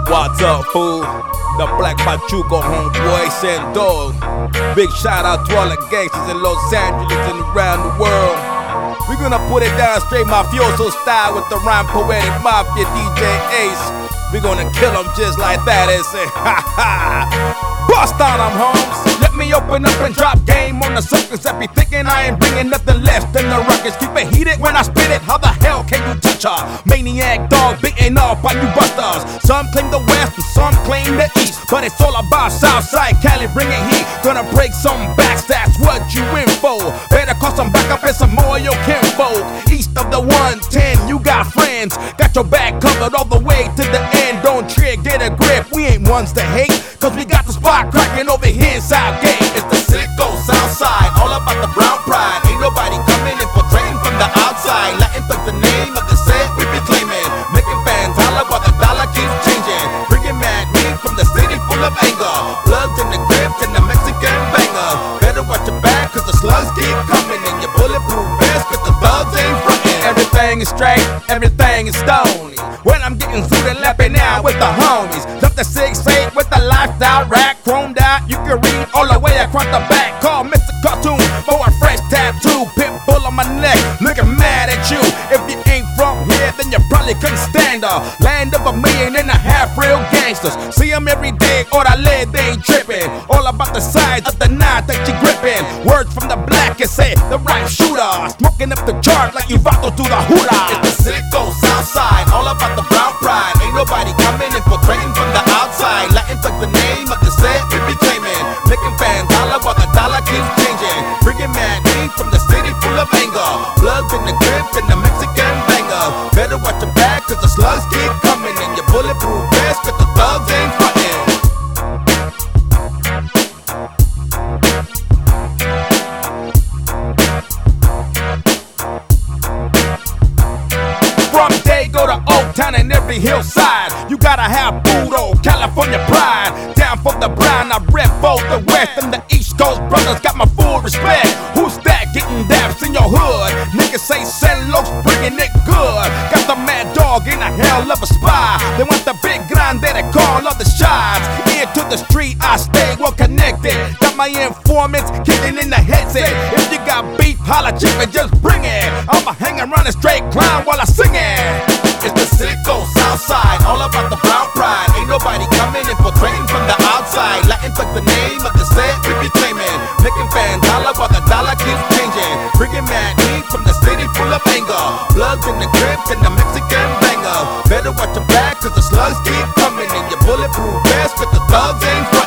What's up, fool? The Black Pachuco homeboy Sandol. Big shout out to all the gangsters in Los Angeles and around the world. We're gonna put it down straight mafioso style with the rhyme poetic mafia DJ Ace. We're gonna kill them just like that and say, ha ha. Bust on them, homes. Let me open up and drop game on the suckers that be thinking I ain't bringing nothing less than the ruckus. Keep it heated when I spit it. How the hell can you touch a maniac dog beating off by you busters? Some claim the west and some claim the east, but it's all about Southside Cali bringing heat. Gonna break some backs, that's what you in for. Better call some backup and some more of your kinfolk. East of the 110, you got friends. Got your back covered all the way to the end. Don't trick, get a grip. We ain't ones to hate, cause we got the spot cracking over here in Southgate. It's the sicko Southside, all about the brown pride. Ain't nobody coming infiltrating from the outside. Latin thugs the name of the set we be claiming. Making fans holler while the dollar keeps changing. Bringing mad heat from the city full of anger. Plugs in the grips and the Mexican banger. Better watch your back cause the slugs keep coming. And your bulletproof vest cause the thugs ain't frontin'. Everything is straight, everything is stony. When I'm getting suited lapping out with the homies. Jump the 6'8 with the lifestyle rack. Chromed out, you can read all the way across the back. Call Mr. Cartoon for a fresh tattoo. Pitbull on my neck, looking mad at you. If you ain't from here, then you probably couldn't stand the land of 1.5 million real gangsters. See them every day, or the lead they ain't tripping. All about the size of the knife that you gripping. Words from the black and say the right shooter. Smoking up the chart like you vato to the hoodah. It's the sicko Southside, all about the brown pride. Ain't nobody coming infiltrating from the outside. Latin thugs the name of the set we be claiming. Making fans holler while the dollar keeps changing. Bringing mad heat from the city full of anger. Plugs in the grips and the Mexican banger. Better watch your back cause the slugs keep coming. And your bulletproof vest cause the thugs ain't frontin'. From Dago to Old Town and every hillside, you gotta have Budo, California pride. Down for the brown, I rep both the West and the East Coast brothers. Got my full respect. Who's that getting daps in your hood? Niggas say Celos bringing it good. Got the mad dog in a hell of a spy. They want the big grande that call all the shots. Ear to the street, I stay well connected. Got my informants kicking in the headset. If you got beef, holla chicken, just bring it. I'ma hang around a straight clown while I sing it. It's the sicko Southside, all about the brown pride. Ain't nobody coming infiltrating from the outside. Latin thugs the name of the set we be claiming. Making fans holler while the dollar keeps changing. Bringing mad heat from the city full of anger. Plugs in the grips and the Mexican banger. Better watch your back cause the slugs keep coming. And your bulletproof vest cause the thugs ain't frontin'.